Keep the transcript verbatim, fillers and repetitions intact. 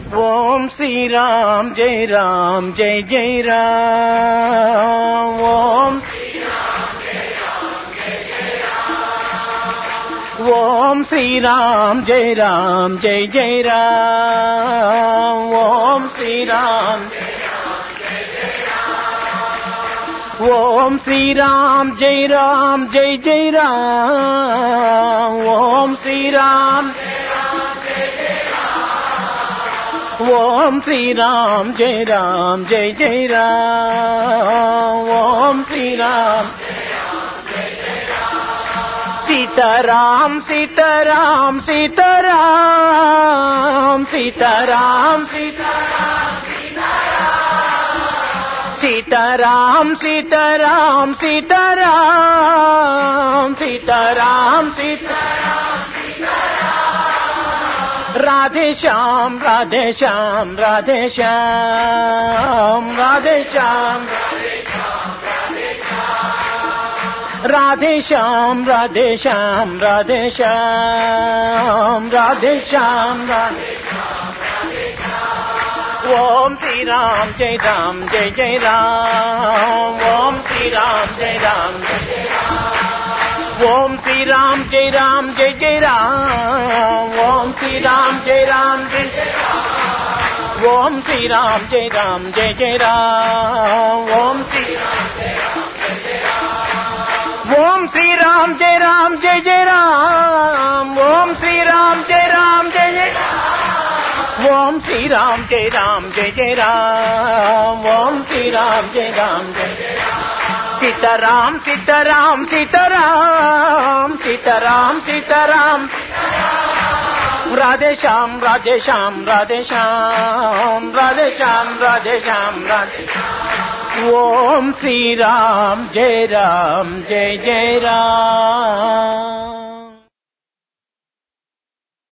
Om Sriram Jaya Ram Jaya Jaya Ram. Om Om Sriram Jaya Ram Jaya Jaya Ram. Om Sriram Om Sriram Jaya Ram Jaya Jaya Ram. Om Sriram Om Sriram Jaya Ram Jaya Jaya Ram. Om Sriram Sitaram Sitaram Sitaram Sitaram Sitaram Sitaram Sitaram Sitaram Sitaram Radhe Shyam Radhe Shyam Radhe Shyam Radhe Shyam Radhe Shyam Radhe Shyam Radhe Shyam Radhe Shyam Radhe Om Sriram Jaya Ram Jaya Jaya Ram. Om Sriram Jaya Ram Om Sriram Jaya Ram Jaya Jaya Ram. Om Sriram Jaya Ram Jaya Om Sriram Jaya Ram Jaya Jaya Ram. Om Sriram Om Sriram Jaya Ram Jaya Jaya Ram. Om Sriram Jaya Ram Jaya Jaya Om Sriram Jaya Ram Jaya Jaya Ram. Om Sriram Jaya Ram Jaya Sitaram Sitaram Sitaram Sitaram Sitaram Radhe Shyam Radhe Shyam Radhe Shyam Radhe Shyam Radhe Shyam Radhe Om Sriram Jaya Ram Jaya Jaya Ram.